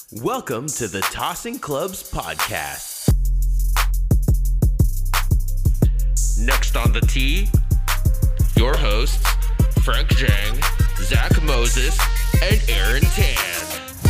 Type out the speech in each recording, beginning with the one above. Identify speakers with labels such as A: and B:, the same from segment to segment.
A: Welcome to the Tossing Clubs podcast. Next on the tee, your hosts, Frank Zhang, Zach Moses, and Aaron Tan.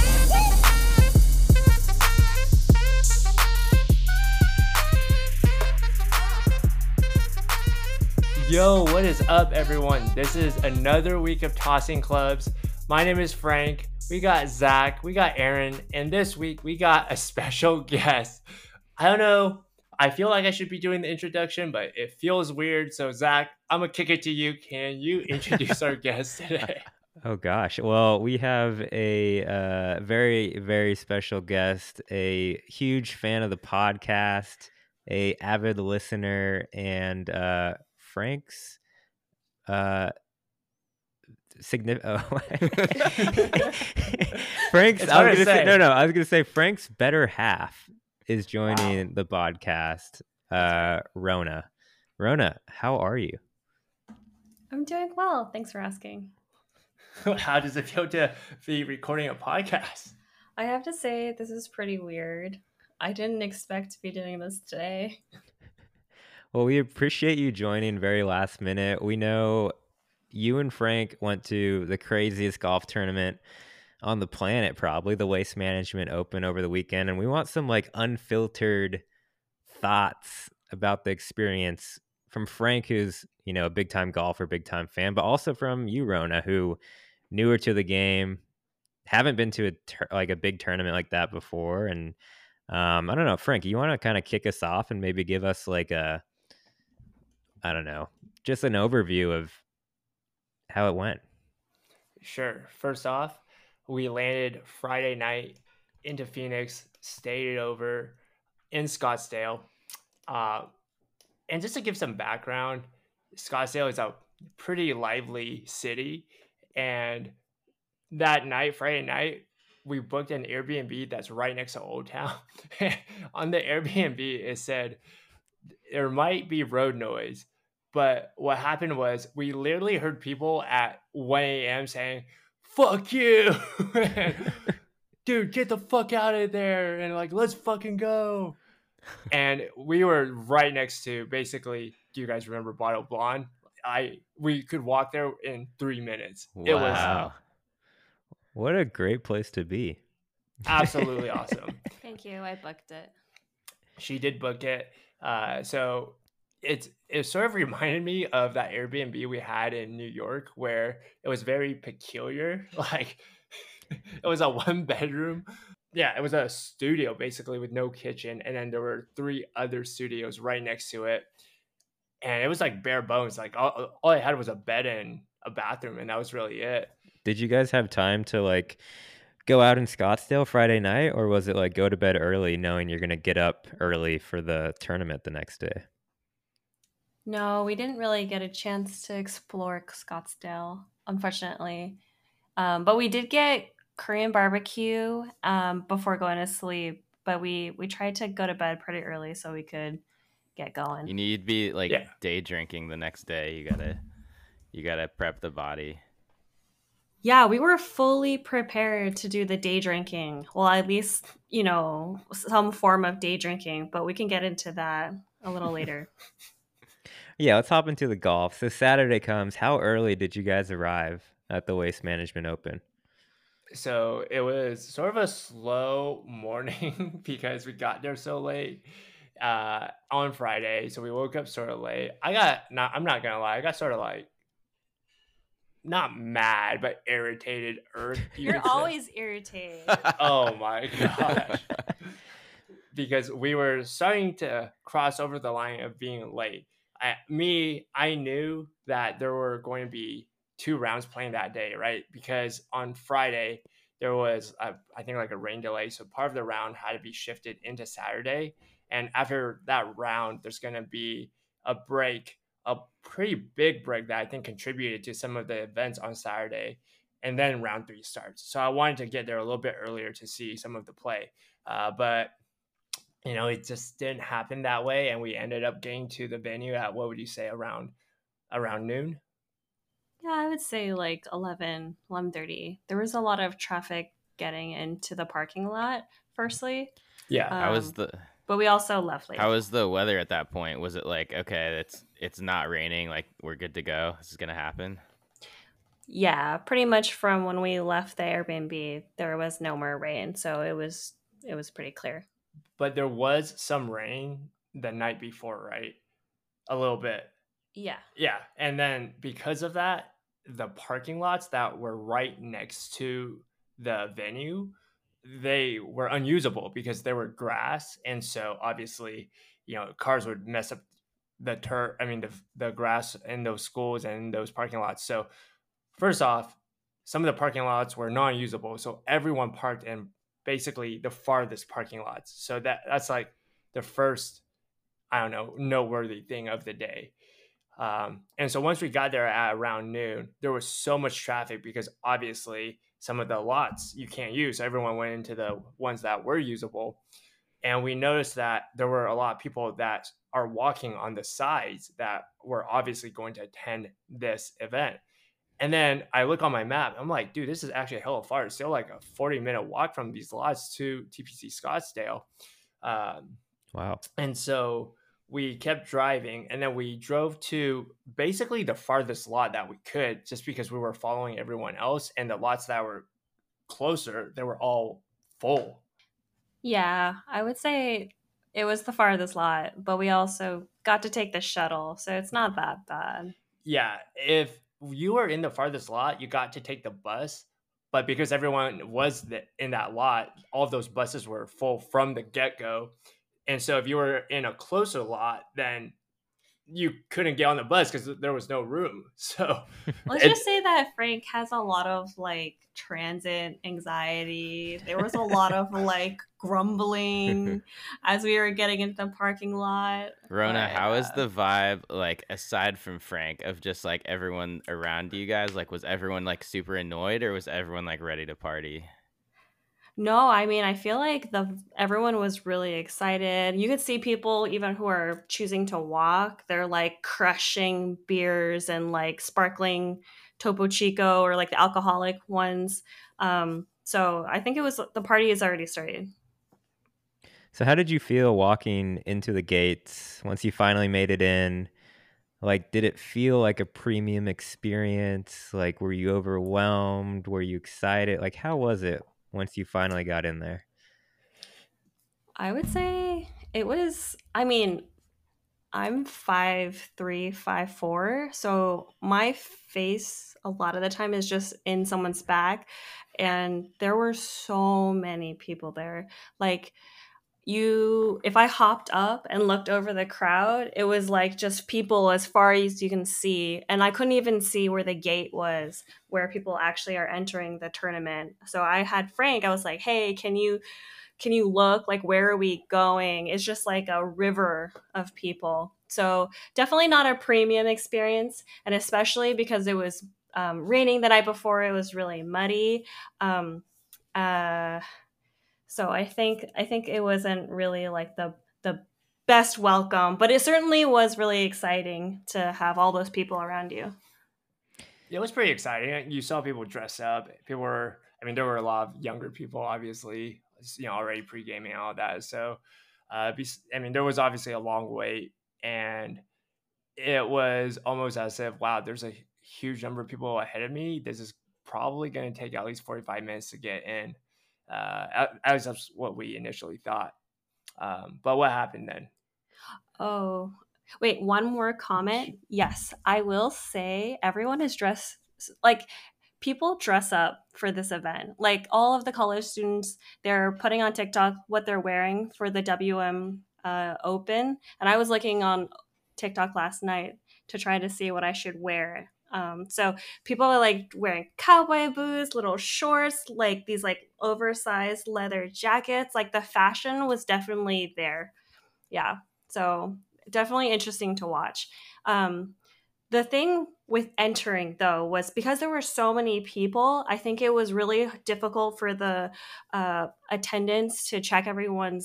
B: Yo, what is up, everyone? This is another week of Tossing Clubs. My name is Frank. We got Zach, we got Aaron, and this week we got a special guest. I don't know. I feel like I should be doing the introduction, but it feels weird. So, Zach, I'm going to kick it to you. Can you introduce our guest today?
C: Oh gosh. Well, we have a very, very special guest, a huge fan of the podcast, a avid listener, and Frank's Frank's
B: It's hard to say.
C: I was gonna say Frank's better half is joining the podcast. Rona. Rona, how are you?
D: I'm doing well. Thanks for asking.
B: How does it feel to be recording a podcast?
D: I have to say, this is pretty weird. I didn't expect to be doing this today.
C: Well, we appreciate you joining very last minute. We know you and Frank went to the craziest golf tournament on the planet, probably the Waste Management Open over the weekend, and we want some like unfiltered thoughts about the experience from Frank, who's, you know, a big time golfer, big time fan, but also from you, Rona, who newer to the game, haven't been to a big tournament like that before. And I don't know, Frank, you want to kind of kick us off and maybe give us like just an overview of how it went?
B: Sure. First off, we landed Friday night into Phoenix, stayed over in Scottsdale. And just to give some background, Scottsdale is a pretty lively city. And that night, Friday night, we booked an Airbnb that's right next to Old Town. On the Airbnb, it said there might be road noise. But what happened was we literally heard people at 1 a.m. saying, "Fuck you." Dude, get the fuck out of there. And like, let's fucking go. And we were right next to, basically, do you guys remember Bottle Blonde? We could walk there in 3 minutes.
C: Wow.
B: It was
C: What a great place to be.
B: absolutely awesome.
D: Thank you. I booked it.
B: She did book it. So it sort of reminded me of that Airbnb we had in New York, where it was very peculiar. Like, it was a 1-bedroom. Yeah, it was a studio basically with no kitchen, and then there were 3 other studios right next to it, and it was like bare bones. Like all I had was a bed and a bathroom, and that was really it.
C: Did you guys have time to like go out in Scottsdale Friday night, or was it like go to bed early knowing you're going to get up early for the tournament the next day?
D: No, we didn't really get a chance to explore Scottsdale, unfortunately. But we did get Korean barbecue before going to sleep. But we tried to go to bed pretty early so we could get going.
E: You need to be like
B: Yeah.
E: day drinking the next day. You gotta prep the body.
D: Yeah, we were fully prepared to do the day drinking. Well, at least, you know, some form of day drinking, but we can get into that a little later.
C: Yeah, let's hop into the golf. So Saturday comes. How early did you guys arrive at the Waste Management Open?
B: So it was sort of a slow morning because we got there so late on Friday. So we woke up sort of late. I'm not gonna lie, I got sort of like, not mad, but irritated.
D: You're always irritated.
B: Oh my gosh. Because we were starting to cross over the line of being late. I knew that there were going to be 2 rounds playing that day, right? Because on Friday there was I think like a rain delay, so part of the round had to be shifted into Saturday. And after that round, there's going to be a pretty big break that I think contributed to some of the events on Saturday. And then round 3 starts. So I wanted to get there a little bit earlier to see some of the play. But you know, it just didn't happen that way, and we ended up getting to the venue at, what would you say, around noon?
D: Yeah, I would say like 11:30. There was a lot of traffic getting into the parking lot. Firstly,
B: Yeah.
E: How was the
D: but we also left late.
E: how was the weather at that point? Was it like, okay, it's not raining, like we're good to go? This is gonna happen?
D: Yeah, pretty much from when we left the Airbnb, there was no more rain, so it was pretty clear.
B: But there was some rain the night before, right? A little bit.
D: Yeah.
B: Yeah. And then because of that, the parking lots that were right next to the venue, they were unusable because there were grass. And so obviously, cars would mess up the grass in those schools and those parking lots. So first off, some of the parking lots were non-usable. So everyone parked in basically the farthest parking lots. So that's like the first, I don't know, noteworthy thing of the day. And so once we got there at around noon, there was so much traffic because obviously some of the lots you can't use. So everyone went into the ones that were usable. And we noticed that there were a lot of people that are walking on the sides that were obviously going to attend this event. And then I look on my map. I'm like, dude, this is actually a hell of far. It's still like a 40-minute walk from these lots to TPC Scottsdale.
C: Wow.
B: And so we kept driving, and then we drove to basically the farthest lot that we could, just because we were following everyone else. And the lots that were closer, they were all full.
D: Yeah, I would say it was the farthest lot, but we also got to take the shuttle, so it's not that bad.
B: Yeah, if you were in the farthest lot, you got to take the bus. But because everyone was in that lot, all of those buses were full from the get-go. And so if you were in a closer lot, then you couldn't get on the bus because there was no room. So
D: Let's just say that Frank has a lot of like transit anxiety. There was a lot of like grumbling as we were getting into the parking lot.
E: Rona,
D: But,
E: how is the vibe, like, aside from Frank, of just like everyone around you guys? Like, was everyone like super annoyed, or was everyone like ready to party?
D: No, I mean, I feel like everyone was really excited. You could see people even who are choosing to walk, they're like crushing beers and like sparkling Topo Chico or like the alcoholic ones. So I think the party is already started.
C: So how did you feel walking into the gates once you finally made it in? Like, did it feel like a premium experience? Like, were you overwhelmed? Were you excited? Like, how was it once you finally got in there?
D: I would say it was, I mean, I'm 5'3", 5'4", so my face a lot of the time is just in someone's back, and there were so many people there. Like, if I hopped up and looked over the crowd, it was like just people as far as you can see, and I couldn't even see where the gate was where people actually are entering the tournament. So I had Frank, I was like, hey, can you look, like, where are we going? It's just like a river of people. So definitely not a premium experience, and especially because it was raining the night before, it was really muddy. So I think it wasn't really like the best welcome, but it certainly was really exciting to have all those people around you.
B: It was pretty exciting. You saw people dress up. There were a lot of younger people, obviously, already pre-gaming and all that. So, there was obviously a long wait, and it was almost as if, wow, there's a huge number of people ahead of me. This is probably going to take at least 45 minutes to get in. As that's what we initially thought. But what happened then?
D: Oh, wait, one more comment. Yes, I will say everyone is dressed like, people dress up for this event. Like, all of the college students, they're putting on TikTok what they're wearing for the WM Open. And I was looking on TikTok last night to try to see what I should wear. So people are like wearing cowboy boots, little shorts, like these like oversized leather jackets. Like, the fashion was definitely there. Yeah. So definitely interesting to watch. The thing with entering, though, was because there were so many people, I think it was really difficult for the attendants to check everyone's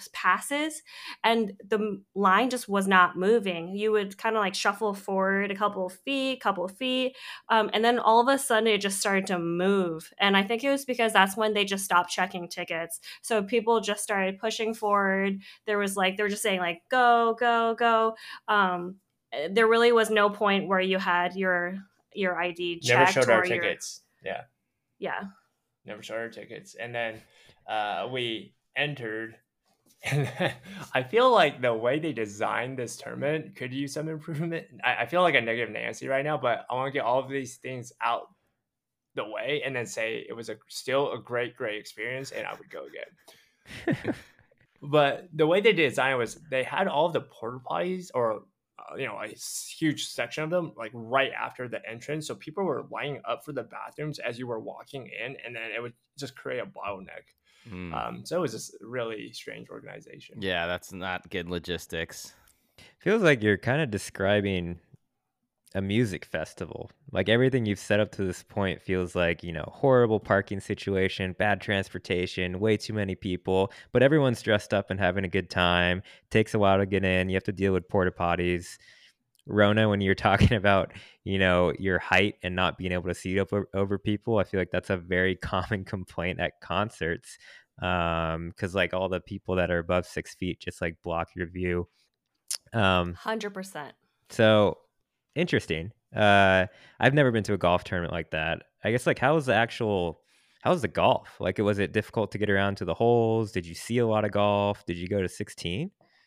D: passes, and the line just was not moving. You would kind of like shuffle forward a couple of feet, and then all of a sudden it just started to move. And I think it was because that's when they just stopped checking tickets. So people just started pushing forward. There was like, they were just saying like, go, go, go. There really was no point where you had your ID checked.
B: Never showed our
D: or your-
B: tickets.
D: Yeah.
B: Never showed our tickets. And then we entered. And then I feel like the way they designed this tournament could use some improvement. I feel like a negative Nancy right now, but I want to get all of these things out the way and then say it was still a great experience and I would go again. But the way they designed it was they had all of the porta potties or a huge section of them like right after the entrance, so people were lining up for the bathrooms as you were walking in, and then it would just create a bottleneck. So it was just a really strange organization.
E: Yeah, that's not good logistics.
C: Feels like you're kind of describing a music festival. Like everything you've set up to this point feels like, horrible parking situation, bad transportation, way too many people, but everyone's dressed up and having a good time. Takes a while to get in. You have to deal with porta potties. Rona, when you're talking about, your height and not being able to see over people, I feel like that's a very common complaint at concerts. Because like all the people that are above 6 feet just like block your view.
D: 100%.
C: So interesting. I've never been to a golf tournament like that. I guess like how's the golf? Like was it difficult to get around to the holes? Did you see a lot of golf? Did you go to 16?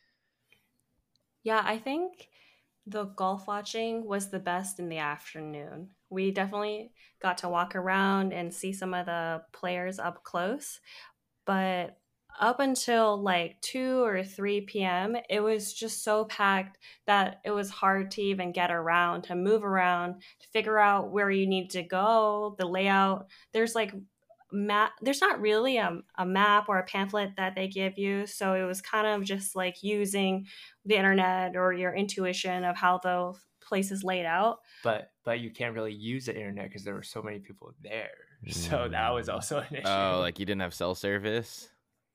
D: Yeah, I think the golf watching was the best in the afternoon. We definitely got to walk around and see some of the players up close, but up until like 2 or 3 p.m., it was just so packed that it was hard to even get around, to move around, to figure out where you need to go, the layout. There's like there's not really a map or a pamphlet that they give you, so it was kind of just like using the internet or your intuition of how the place is laid out.
B: But you can't really use the internet because there were so many people there, so that was also an issue.
E: Oh, like you didn't have cell service?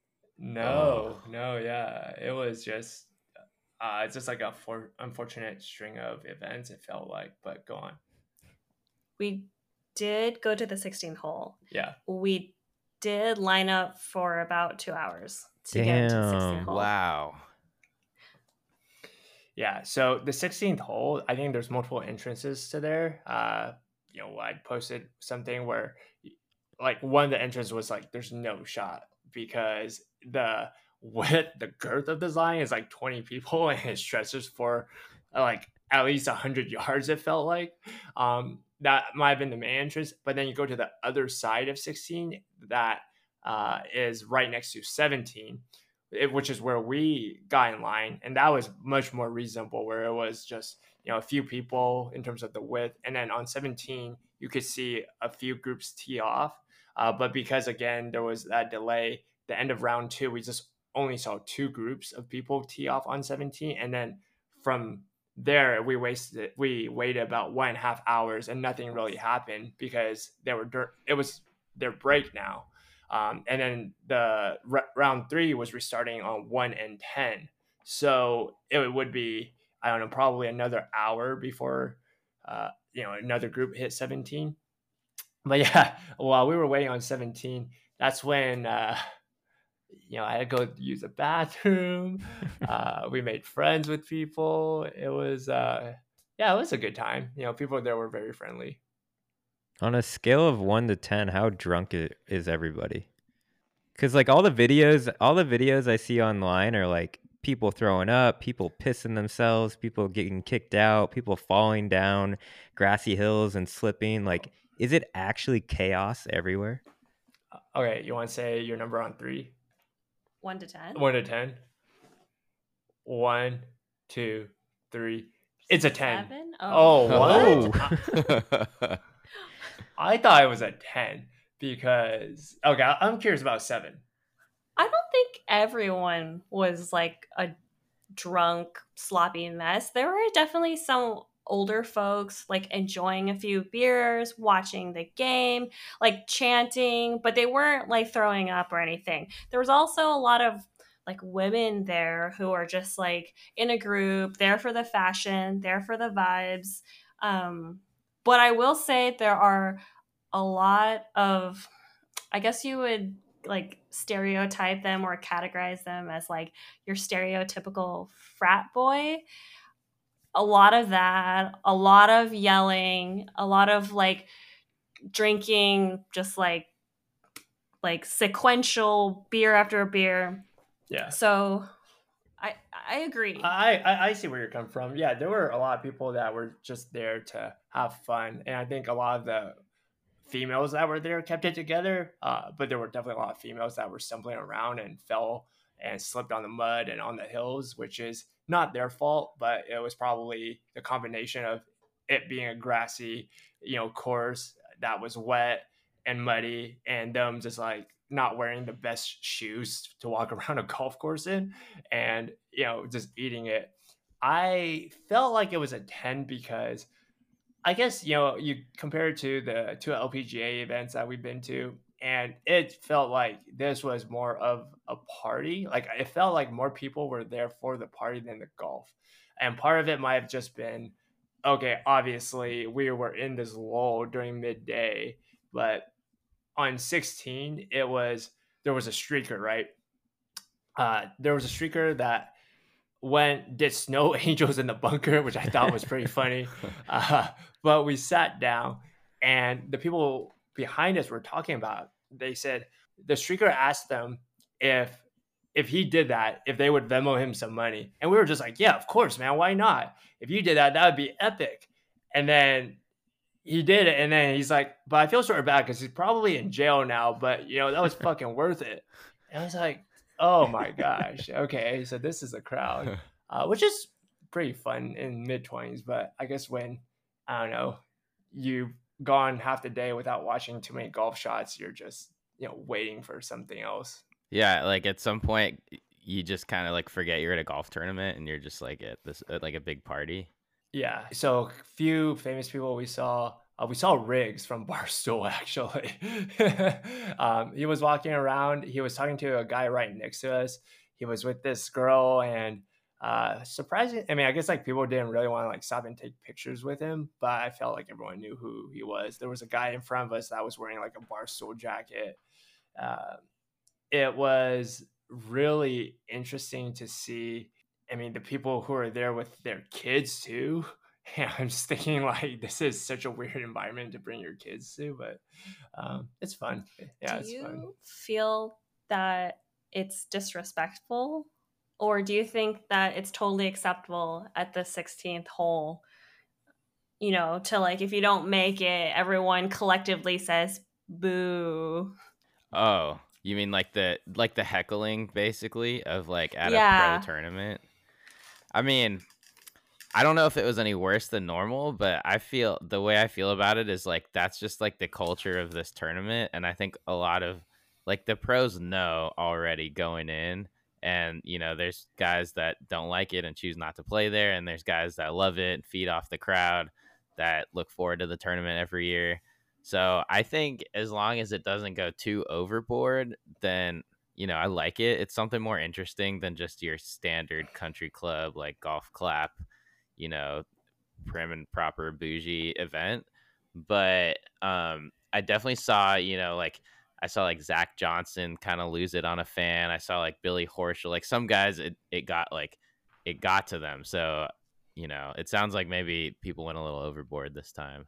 B: No, yeah, it was just it's just like a unfortunate string of events, it felt like. But go on.
D: We did go to the 16th hole.
B: Yeah.
D: We did line up for about 2 hours to get into the 16th hole.
E: Wow.
B: Yeah, so the 16th hole, I think there's multiple entrances to there. I posted something where like one of the entrances was like there's no shot because the girth of this line is like 20 people and it stretches for like at least 100 yards, it felt like. That might have been the main entrance, but then you go to the other side of 16 that is right next to 17, which is where we got in line, and that was much more reasonable, where it was just a few people in terms of the width, and then on 17 you could see a few groups tee off, but because again there was that delay, the end of round 2 we just only saw 2 groups of people tee off on 17, and then from there we waited about 1.5 hours and nothing really happened because it was their break now. And then the round 3 was restarting on 1 and 10. So it would be, I don't know, probably another hour before, another group hit 17. But yeah, while we were waiting on 17, that's when, I had to go use the bathroom. We made friends with people. It was, it was a good time. People there were very friendly.
C: On a scale of 1 to 10, how drunk is everybody? Because like all the videos I see online are like people throwing up, people pissing themselves, people getting kicked out, people falling down grassy hills and slipping. Like, is it actually chaos everywhere?
B: Okay, you want to say your number on 3?
D: 1 to 10.
B: 1 to 10. 1, 2, 3. It's a 10.
D: 7?
B: What? I thought it was a 10 because I'm curious about 7.
D: I don't think everyone was like a drunk, sloppy mess. There were definitely some older folks like enjoying a few beers, watching the game, like chanting, but they weren't like throwing up or anything. There was also a lot of like women there who are just like in a group, there for the fashion, there for the vibes. But I will say there are a lot of, I guess you would like stereotype them or categorize them as like your stereotypical frat boy. A lot of that, a lot of yelling, a lot of like drinking, just like sequential beer after beer.
B: Yeah.
D: So I agree.
B: I see where you're coming from. Yeah, there were a lot of people that were just there to have fun, and I think a lot of the females that were there kept it together. But there were definitely a lot of females that were stumbling around and fell and slipped on the mud and on the hills, which is not their fault, but it was probably the combination of it being a grassy, course that was wet and muddy, and them just like not wearing the best shoes to walk around a golf course in, and just eating it. I felt like it was a 10 because I guess you compare it to the two LPGA events that we've been to, and it felt like this was more of a party. Like it felt like more people were there for the party than the golf, and part of it might have just been, okay, obviously we were in this lull during midday, but on 16 there was a streaker, right? There was a streaker that did snow angels in the bunker, which I thought was pretty funny. But we sat down, and the people behind us were talking about. They said the streaker asked them if he did that, if they would Venmo him some money, and we were just like, yeah, of course, man, why not? If you did that, that would be epic. And then he did it, and then he's like, but I feel sort of bad because he's probably in jail now. But that was fucking worth it. And I was like, oh my gosh. Okay, so this is a crowd, which is pretty fun in mid-20s. But I guess when, I don't know, you've gone half the day without watching too many golf shots, you're just, waiting for something else.
E: Yeah, like at some point you just kind of like forget you're at a golf tournament and you're just like at like a big party.
B: Yeah. So a few famous people we saw. We saw Riggs from Barstool, actually. He was walking around. He was talking to a guy right next to us. He was with this girl, and surprising. I mean, I guess like people didn't really want to like stop and take pictures with him, but I felt like everyone knew who he was. There was a guy in front of us that was wearing like a Barstool jacket. It was really interesting to see. I mean, the people who are there with their kids too. Yeah, I'm just thinking like this is such a weird environment to bring your kids to, but it's fun. Yeah, it's fun.
D: Do you feel that it's disrespectful, or do you think that it's totally acceptable at the 16th hole? To like if you don't make it, everyone collectively says boo.
E: Oh, you mean like the heckling basically of like at
D: Yeah.
E: a pro tournament? I mean, I don't know if it was any worse than normal, but the way I feel about it is like that's just like the culture of this tournament, and I think a lot of like the pros know already going in, and there's guys that don't like it and choose not to play there, and there's guys that love it and feed off the crowd that look forward to the tournament every year. So I think as long as it doesn't go too overboard, then I like it. It's something more interesting than just your standard country club like golf clap, prim and proper bougie event. But I definitely saw, like I saw like Zach Johnson kind of lose it on a fan. I saw like Billy Horschel, like some guys it got to them. So, it sounds like maybe people went a little overboard this time.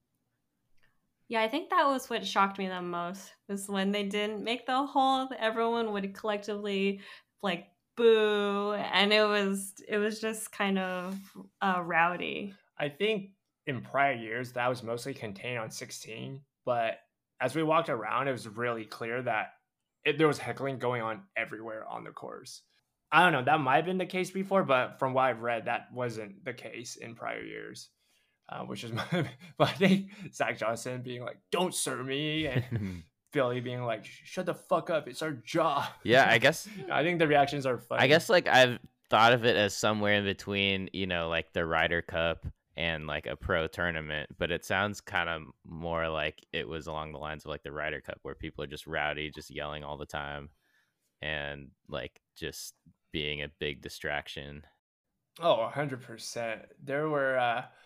D: Yeah, I think that was what shocked me the most, was when they didn't make the hole, everyone would collectively like boo, and it was just kind of rowdy.
B: I think in prior years that was mostly contained on 16, but as we walked around, it was really clear that there was heckling going on everywhere on the course. I don't know, that might have been the case before, but from what I've read, that wasn't the case in prior years. Which is but I think Zach Johnson being like, "Don't sir me," and Billy being like, "Shut the fuck up, it's our job."
E: Yeah, I guess
B: I think the reactions are funny.
E: I guess like I've thought of it as somewhere in between, like the Ryder Cup and like a pro tournament, but it sounds kind of more like it was along the lines of like the Ryder Cup, where people are just rowdy, just yelling all the time. and like just being a big distraction.
B: Oh, 100%. There were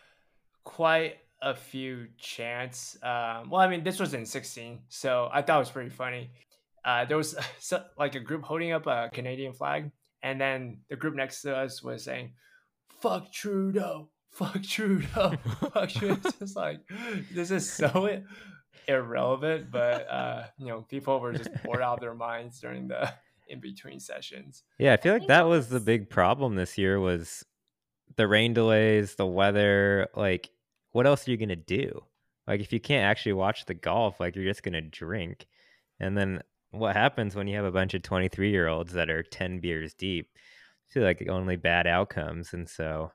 B: quite a few chants. Well, I mean, this was in 16, so I thought it was pretty funny. There was like a group holding up a Canadian flag, and then the group next to us was saying, "Fuck Trudeau, fuck Trudeau, fuck Trudeau." It's just like, this is so irrelevant, but people were just bored out of their minds during the in between sessions.
C: Yeah, I
D: I
C: feel like
D: think
C: that
D: what
C: was the
D: was
C: big problem this year was the rain delays, the weather. Like, what else are you gonna do? Like, if you can't actually watch the golf, like you're just gonna drink. And then what happens when you have a bunch of 23-year-olds that are 10 beers deep? I feel like only bad outcomes. And so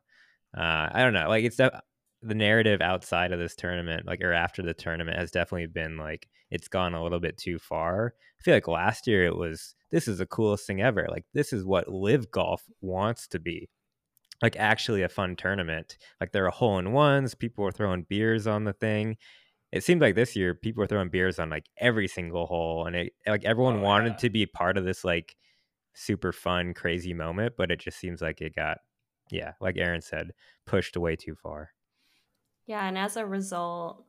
C: I don't know. Like, the narrative outside of this tournament, like, or after the tournament, has definitely been like it's gone a little bit too far. I feel like last year it was, this is the coolest thing ever. Like, this is what live golf wants to be. Like, actually a fun tournament. Like, there are hole-in-ones. People were throwing beers on the thing. It seemed like this year people were throwing beers on like every single hole, and it, like, everyone
B: Oh
C: wanted
B: yeah.
C: to be part of this like super fun, crazy moment, but it just seems like it got, yeah, like Aaron said, pushed way too far.
D: Yeah, and as a result,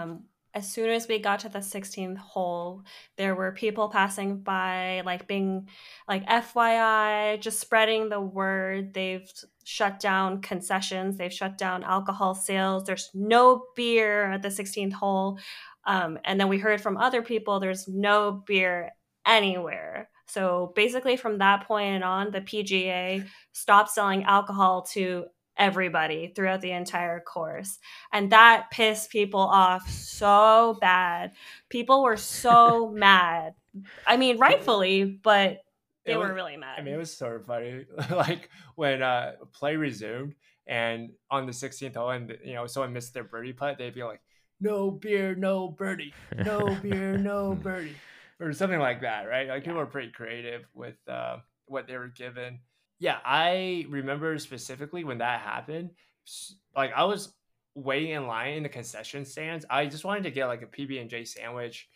D: as soon as we got to the 16th hole, there were people passing by, like being like FYI, just spreading the word. They've shut down concessions, they've shut down alcohol sales. There's no beer at the 16th hole. And then we heard from other people there's no beer anywhere. So basically, from that point on, the PGA stopped selling alcohol to everybody throughout the entire course. And that pissed people off so bad. People were so mad. I mean, rightfully, but they were really mad.
B: I mean, it was sort of funny. Like when play resumed and on the 16th hole, and someone missed their birdie putt, they'd be like, "No beer, no birdie. No beer, no birdie," or something like that, right? Like, people
D: Yeah.
B: are pretty creative with what they were given. Yeah, I remember specifically when that happened. Like, I was waiting in line in the concession stands. I just wanted to get like a PB&J sandwich,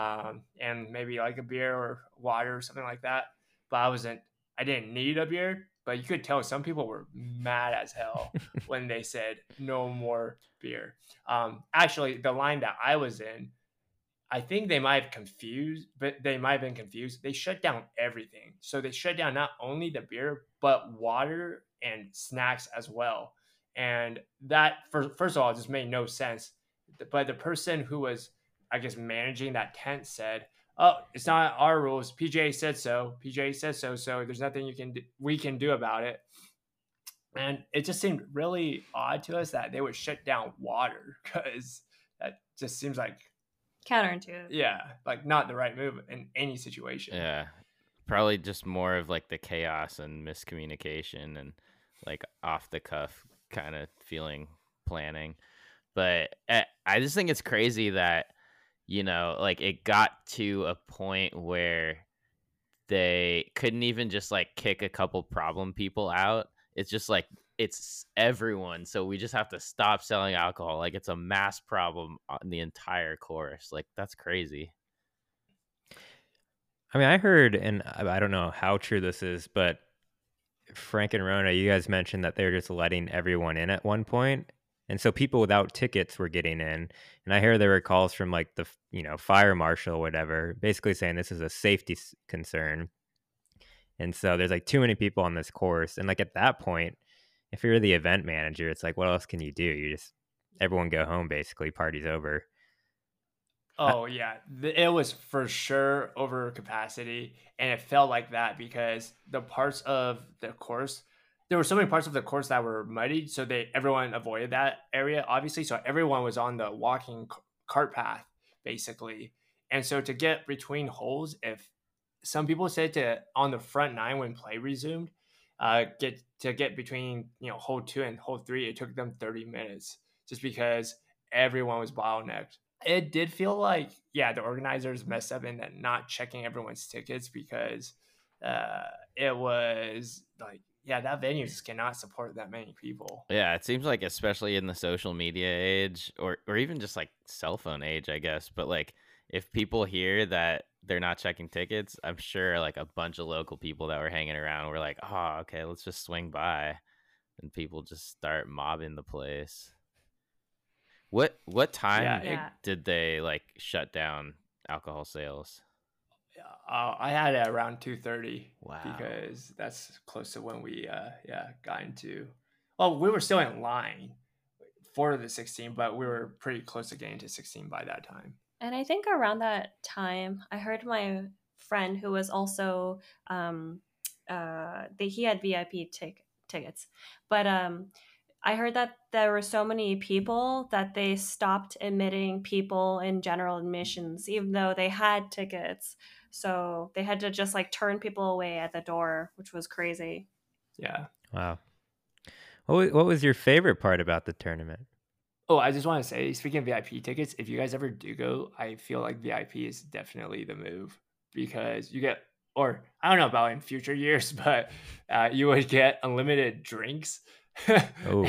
B: and maybe like a beer or water or something like that. But I didn't need a beer, but you could tell some people were mad as hell when they said no more beer. Actually, the line that I was in, I think they might have been confused. They shut down everything. So they shut down not only the beer, but water and snacks as well. And that, first of all, just made no sense. But the person who was, I guess, managing that tent said, "Oh, it's not our rules. PGA said so. PGA said so. So there's nothing we can do about it." And it just seemed really odd to us that they would shut down water, because that just seems like,
D: Counterintuitive.
B: yeah, like not the right move in any situation.
E: Yeah, probably just more of like the chaos and miscommunication and like off the cuff kind of feeling planning. But I just think it's crazy that like it got to a point where they couldn't even just like kick a couple problem people out. It's just like it's everyone, so we just have to stop selling alcohol. Like, it's a mass problem on the entire course. Like, that's crazy.
C: I mean, I heard, and I don't know how true this is, but Frank and Rona, you guys mentioned that they were just letting everyone in at one point. And so people without tickets were getting in. And I hear there were calls from like the, fire marshal or whatever, basically saying this is a safety concern. And so there's like too many people on this course. And like at that point, if you're the event manager, it's like, what else can you do? Everyone go home, basically, party's over.
B: Oh yeah, it was for sure over capacity, and it felt like that because the parts of the course, there were so many parts of the course that were muddy, so everyone avoided that area, obviously. So everyone was on the walking cart path, basically. And so to get between holes, if some people said to on the front nine when play resumed, get between hole 2 and hole 3, it took them 30 minutes just because everyone was bottlenecked. It did feel like, yeah, the organizers messed up in that not checking everyone's tickets, because it was like, yeah, that venue just cannot support that many people.
E: Yeah, it seems like, especially in the social media age, or even just like cell phone age, I guess. But like, if people hear that they're not checking tickets, I'm sure like a bunch of local people that were hanging around were like, oh, okay, let's just swing by, and people just start mobbing the place. What time
B: Yeah,
E: did they like shut down alcohol sales?
B: I had it around 2:30.
E: Wow.
B: Because that's close to when we got into. Well, we were still in line for the 16, but we were pretty close to getting to 16 by that time.
D: And I think around that time, I heard my friend who was also he had VIP tickets, but I heard that there were so many people that they stopped admitting people in general admissions, even though they had tickets. So they had to just like turn people away at the door, which was crazy.
B: Yeah.
C: Wow. What was your favorite part about the tournament?
B: Oh, I just want to say, speaking of VIP tickets, if you guys ever do go, I feel like VIP is definitely the move, because you get, or I don't know about in future years, but you would get unlimited drinks.
C: Oh.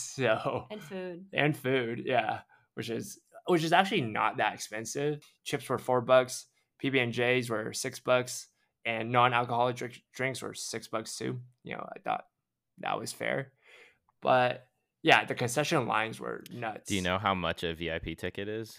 B: And food, yeah, which is actually not that expensive. Chips were $4, PB&Js were $6, and non-alcoholic drinks were $6 too. I thought that was fair, but yeah, the concession lines were nuts.
E: Do you know how much a VIP ticket is?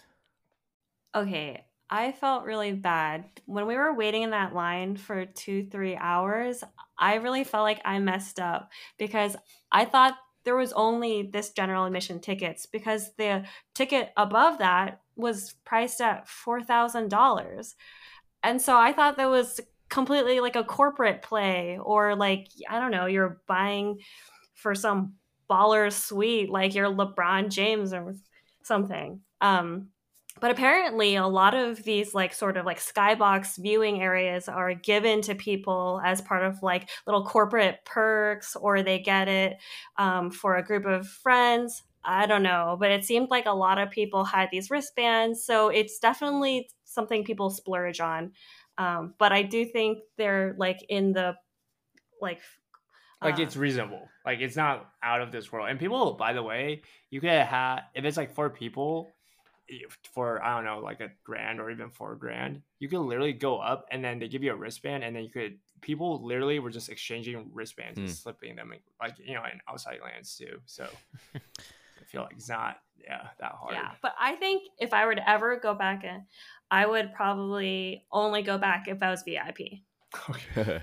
D: Okay, I felt really bad when we were waiting in that line for 2-3 hours. I really felt like I messed up because I thought there was only this general admission tickets, because the ticket above that was priced at $4,000. And so I thought that was completely like a corporate play, or like, I don't know, you're buying for some baller suite, like you're LeBron James or something. But apparently a lot of these like sort of like skybox viewing areas are given to people as part of like little corporate perks, or they get it for a group of friends. I don't know, but it seemed like a lot of people had these wristbands, so it's definitely something people splurge on. But I do think they're like in the like
B: it's reasonable. Like, it's not out of this world. And people, by the way, you could have, if it's like 4 people for, I don't know, like $1,000 or even $4,000, you could literally go up and then they give you a wristband, and then people literally were just exchanging wristbands and slipping them, like, in outside lands too. So I feel like it's not that hard.
D: Yeah, but I think if I were to ever go back in, I would probably only go back if I was VIP.
B: Okay.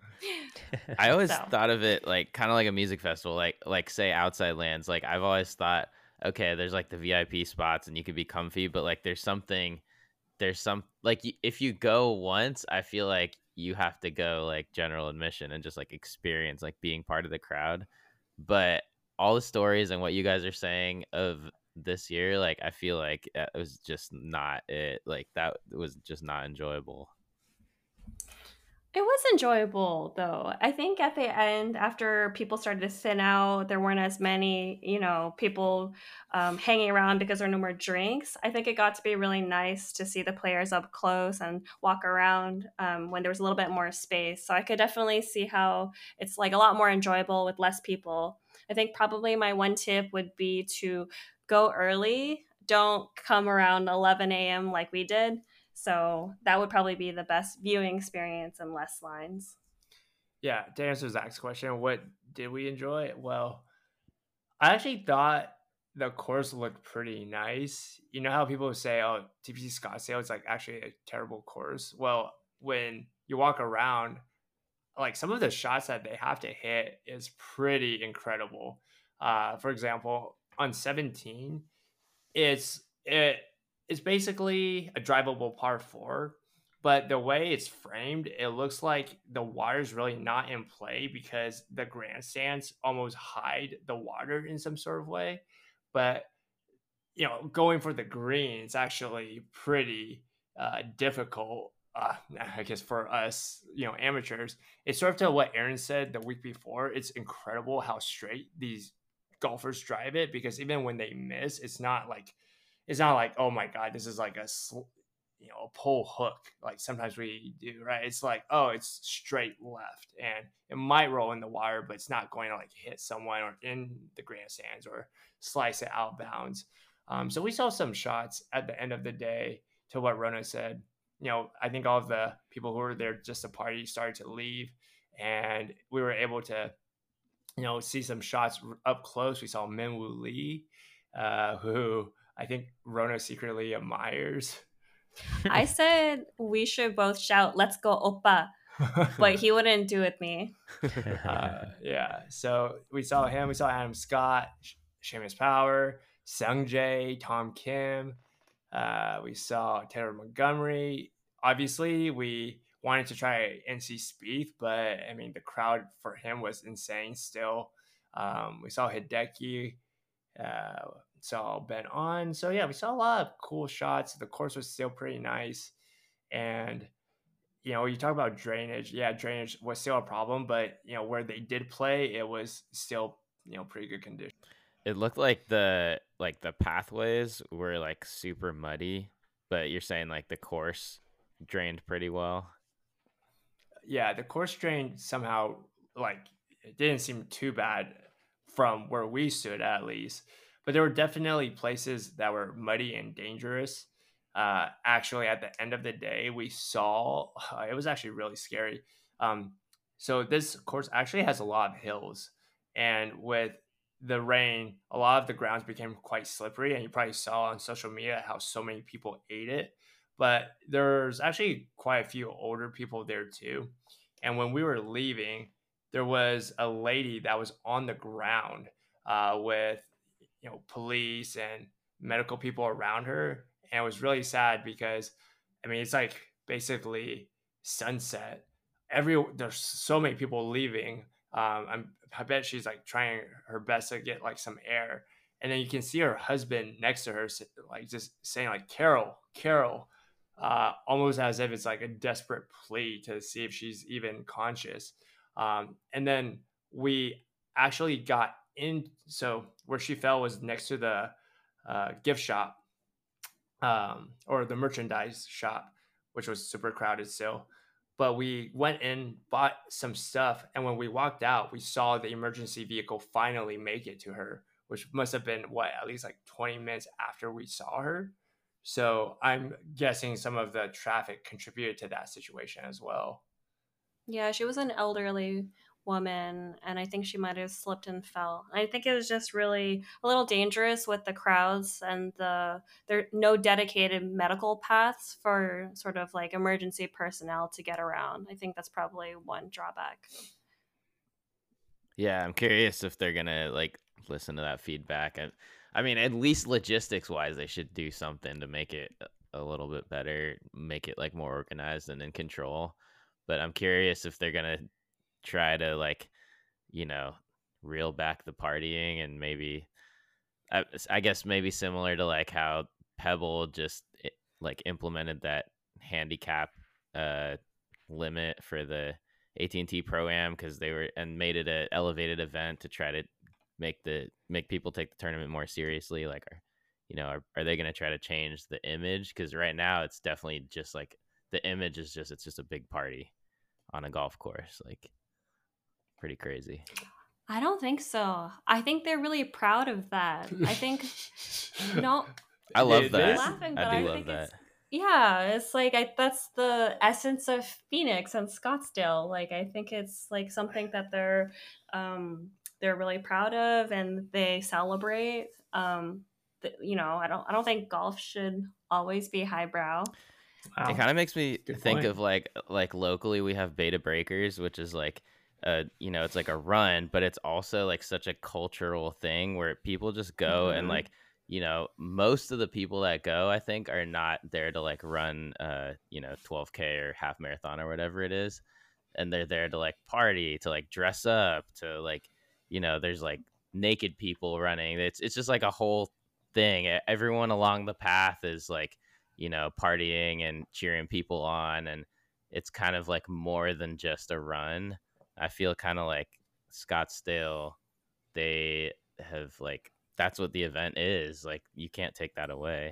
E: I always thought of it like kind of like a music festival, like say outside lands. Like I've always thought, okay, there's like the VIP spots and you could be comfy, but like there's some like if you go once, I feel like you have to go like general admission and just like experience like being part of the crowd. But all the stories and what you guys are saying of this year, like I feel like it was just not it. Like that was just not enjoyable.
D: It was enjoyable, though. I think at the end, after people started to thin out, there weren't as many, people hanging around because there were no more drinks. I think it got to be really nice to see the players up close and walk around when there was a little bit more space. So I could definitely see how it's like a lot more enjoyable with less people. I think probably my one tip would be to go early. Don't come around 11 a.m. like we did. So that would probably be the best viewing experience and less lines.
B: Yeah, to answer Zach's question, what did we enjoy? Well, I actually thought the course looked pretty nice. You know how people say, oh, TPC Scottsdale is like actually a terrible course? Well, when you walk around, like some of the shots that they have to hit is pretty incredible. For example, on 17, it's basically a drivable par 4, but the way it's framed, it looks like the water's really not in play because the grandstands almost hide the water in some sort of way. But going for the green is actually pretty difficult. I guess for us, amateurs. It's sort of to what Aaron said the week before. It's incredible how straight these golfers drive it, because even when they miss, it's not like, oh my God, this is like a pull hook like sometimes we do, right? It's like, oh, it's straight left, and it might roll in the water, but it's not going to like hit someone or in the grandstands or slice it out of bounds. So we saw some shots at the end of the day, to what Rona said. I think all of the people who were there just to party started to leave, and we were able to, see some shots up close. We saw Minwoo Lee, who I think Rona secretly admires.
D: I said we should both shout, "Let's go, Oppa," but he wouldn't do with me.
B: Yeah. So we saw him. We saw Adam Scott, Seamus Power, Sung Jae, Tom Kim. We saw Taylor Montgomery. Obviously, we wanted to try NC Spieth, but I mean, the crowd for him was insane still. We saw Hideki, saw Ben On. So, yeah, we saw a lot of cool shots. The course was still pretty nice. And, you talk about drainage. Yeah, drainage was still a problem, but, where they did play, it was still, pretty good condition.
E: It looked like the pathways were like super muddy, but you're saying like the course drained pretty well.
B: Yeah, the course drained somehow, like, it didn't seem too bad from where we stood at least, but there were definitely places that were muddy and dangerous. Actually, at the end of the day, we saw it was actually really scary. So this course actually has a lot of hills, and with the rain, a lot of the grounds became quite slippery, and you probably saw on social media how so many people ate it. But there's actually quite a few older people there too. And when we were leaving, there was a lady that was on the ground with police and medical people around her, and it was really sad because I mean it's like basically sunset. There's so many people leaving. I bet she's like trying her best to get like some air, and then you can see her husband next to her, like just saying like Carol, Carol, almost as if it's like a desperate plea to see if she's even conscious. And then we actually got in. So where she fell was next to the gift shop, or the merchandise shop, which was super crowded still. But we went in, bought some stuff, and when we walked out, we saw the emergency vehicle finally make it to her, which must have been at least like 20 minutes after we saw her. So I'm guessing some of the traffic contributed to that situation as well.
D: Yeah, she was an elderly woman, and I think she might have slipped and fell. I think it was just really a little dangerous with the crowds, and there are no dedicated medical paths for sort of like emergency personnel to get around. I think that's probably one drawback.
E: Yeah, I'm curious if they're gonna like listen to that feedback. And I mean, at least logistics wise, they should do something to make it a little bit better, make it like more organized and in control. But I'm curious if they're gonna try to like, reel back the partying, and maybe, I guess maybe similar to like how Pebble just like implemented that handicap limit for the AT&T Pro-Am because they were and made it an elevated event to try to make people take the tournament more seriously. Like, are they going to try to change the image? Because right now it's definitely just like the image is it's just a big party on a golf course, like pretty crazy.
D: I don't think so. I think they're really proud of that. I think no.
E: I love that.
D: Laughing,
E: I do love that.
D: Yeah, it's like that's the essence of Phoenix and Scottsdale. Like I think it's like something that they're really proud of and they celebrate. I don't think golf should always be highbrow.
E: Wow. It kind of makes me think of like locally we have Beta Breakers, which is like it's like a run, but it's also like such a cultural thing where people just go and like most of the people that go, I think, are not there to like run 12K or half marathon or whatever it is, and they're there to like party, to like dress up, to like there's like naked people running. It's just like a whole thing. Everyone along the path is like partying and cheering people on, and it's kind of like more than just a run. I feel kind of like Scottsdale, they have like that's what the event is. Like you can't take that away.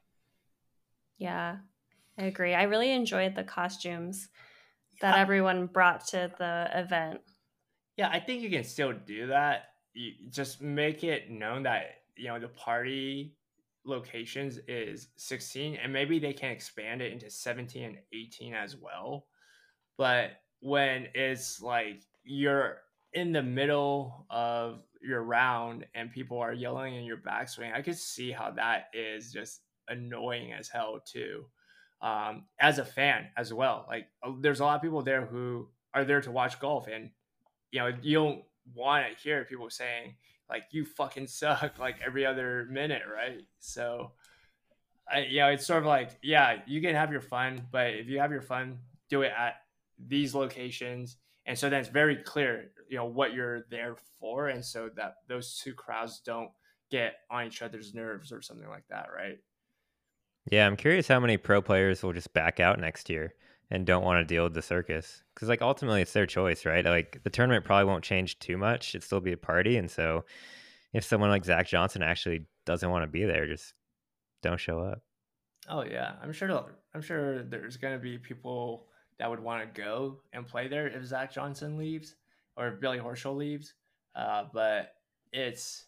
D: Yeah, I agree. I really enjoyed the costumes that everyone brought to the event.
B: Yeah, I think you can still do that. You just make it known that the party locations is 16, and maybe they can expand it into 17 and 18 as well. But when it's like you're in the middle of your round and people are yelling in your backswing, I could see how that is just annoying as hell too. As a fan as well, like there's a lot of people there who are there to watch golf, and you don't want to hear people saying like you fucking suck like every other minute, right? So it's sort of like, yeah, you can have your fun, but if you have your fun, do it at these locations. And so then it's very clear, what you're there for. And so that those two crowds don't get on each other's nerves or something like that, right?
C: Yeah, I'm curious how many pro players will just back out next year and don't want to deal with the circus. Because, like, ultimately it's their choice, right? Like, the tournament probably won't change too much. It'd still be a party. And so if someone like Zach Johnson actually doesn't want to be there, just don't show up.
B: Oh yeah, I'm sure there's gonna be people that would want to go and play there if Zach Johnson leaves or if Billy Horschel leaves. But it's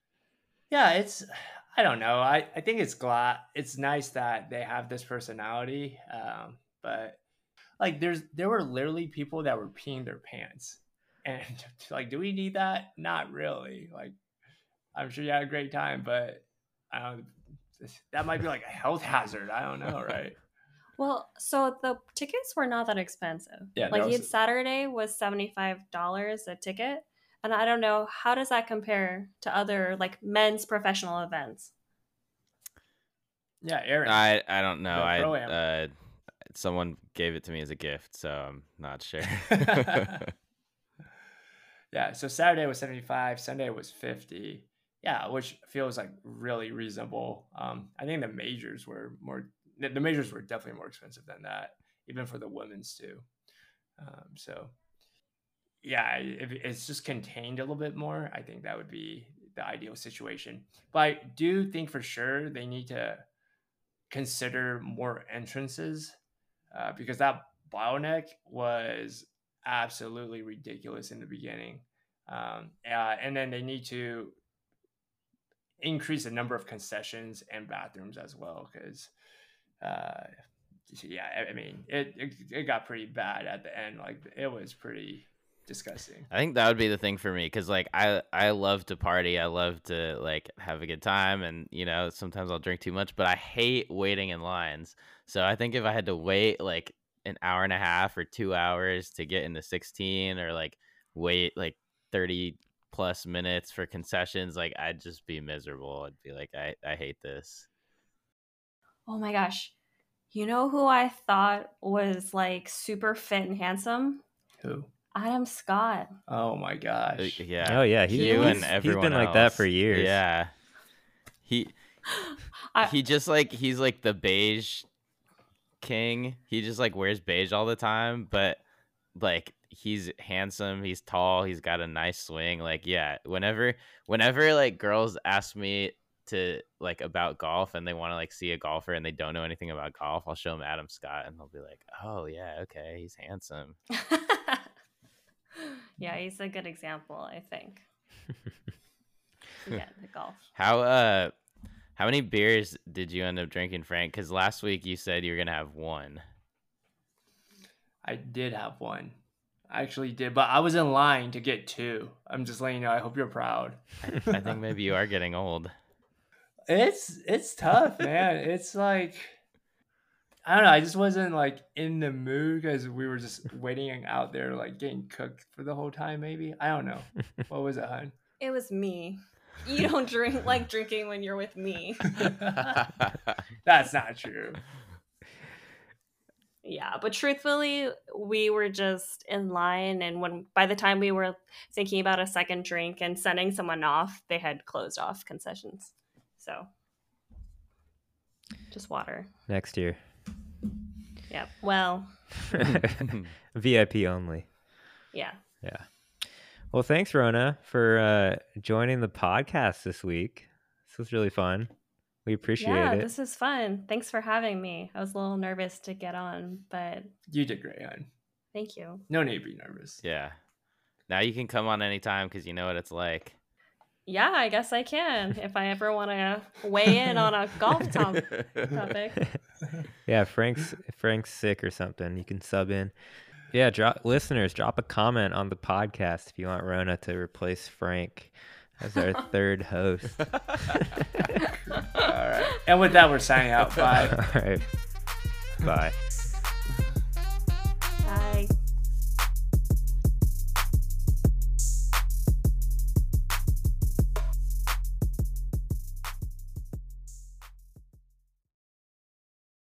B: I don't know. I think it's nice that they have this personality. But like there were literally people that were peeing their pants, and like, do we need that? Not really. Like, I'm sure you had a great time, but I don't. That might be like a health hazard. I don't know, right?
D: Well, so the tickets were not that expensive.
B: Yeah,
D: like each Saturday was $75 a ticket, and I don't know, how does that compare to other like men's professional events?
B: Yeah, Aaron.
E: I don't know.
B: The Pro-Am.
E: Someone gave it to me as a gift, so I'm not sure.
B: Yeah, so Saturday was 75, Sunday was 50. Yeah, which feels like really reasonable. I think the majors were definitely more expensive than that, even for the women's too. So yeah, if it's just contained a little bit more, I think that would be the ideal situation. But I do think for sure they need to consider more entrances, because that bottleneck was absolutely ridiculous in the beginning. And then they need to increase the number of concessions and bathrooms as well, because I mean it got pretty bad at the end. Like, it was pretty disgusting.
E: I think that would be the thing for me, because like I love to party, I love to like have a good time, and sometimes I'll drink too much, but I hate waiting in lines. So I think if I had to wait like an hour and a half or 2 hours to get into 16, or like wait like 30 plus minutes for concessions, like I'd just be miserable. I'd be like, I hate this.
D: Oh my gosh, you know who I thought was like super fit and handsome?
B: Who?
D: Adam Scott.
B: Oh my gosh.
E: Yeah.
C: Oh yeah,
E: and everyone
C: he's been
E: else.
C: like that for years.
E: Yeah. He just like, he's like the beige king. He just like wears beige all the time, but like he's handsome, he's tall, he's got a nice swing. Like, yeah, whenever like girls ask me to like about golf and they want to like see a golfer and they don't know anything about golf, I'll show them Adam Scott and they'll be like, oh yeah, okay, he's handsome.
D: Yeah, he's a good example, I think. Yeah, the golf.
E: How many beers did you end up drinking, Frank? Because last week you said you were gonna have one.
B: I did have one. I actually did, but I was in line to get two. I'm just letting you know. I hope you're proud.
E: I think maybe you are getting old.
B: It's tough, man. It's like, I don't know. I just wasn't like in the mood because we were just waiting out there, like getting cooked for the whole time. Maybe, I don't know. What was it, hun?
D: It was me. You don't like drinking when you're with me.
B: That's not true.
D: Yeah, but truthfully, we were just in line, and by the time we were thinking about a second drink and sending someone off, they had closed off concessions. So just water.
C: Next year.
D: Yeah. Well.
C: VIP only.
D: Yeah.
C: Yeah. Well, thanks, Rona, for joining the podcast this week. This was really fun. We appreciate it.
D: Yeah, this is fun. Thanks for having me. I was a little nervous to get on, but
B: you did great, hon.
D: Thank you.
B: No need to be nervous.
E: Yeah. Now you can come on anytime because you know what it's like.
D: Yeah, I guess I can if I ever want to weigh in on a golf topic.
C: Yeah, Frank's sick or something. You can sub in. Yeah, drop a comment on the podcast if you want Rona to replace Frank as our third host.
B: All right. And with that, we're signing out. Bye.
C: All right. Bye.